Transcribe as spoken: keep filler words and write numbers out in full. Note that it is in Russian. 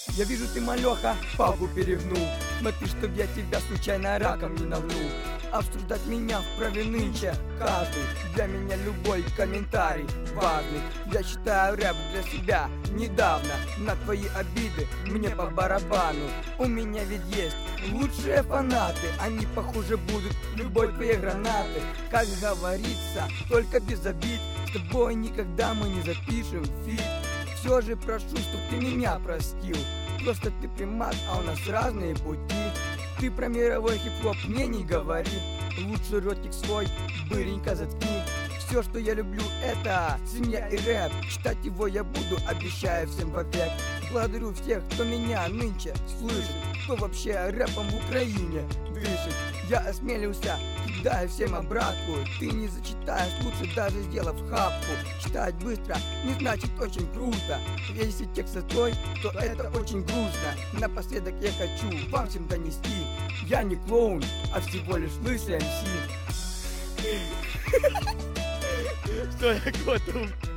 Я вижу, ты, малёха, папу перегнул. Смотри, чтоб я тебя случайно раком не навнул. Обсуждать меня вправе нынче каждый. Для меня любой комментарий важный. Я считаю рэп для себя недавно. На твои обиды мне по барабану. У меня ведь есть лучшие фанаты. Они похуже будут любой твоей гранаты. Как говорится, только без обид. С тобой никогда мы не запишем фит. Все же прошу, чтоб ты меня простил. Просто ты примат, а у нас разные пути. Ты про мировой хип-хоп мне не говори. Лучше ротик свой быренько заткни. Все, что я люблю, это семья и рэп. Читать его я буду, обещаю всем вовек. Благодарю всех, кто меня нынче слышит. Кто вообще рэпом в Украине дышит. Я осмелился, кидаю всем обратку. Ты не зачитаешь, лучше даже сделав хапку. Читать быстро не значит очень круто. Если текст твой, то это очень грустно. Напоследок я хочу вам всем донести. Я не клоун, а всего лишь лысый эм си. Все, я готов.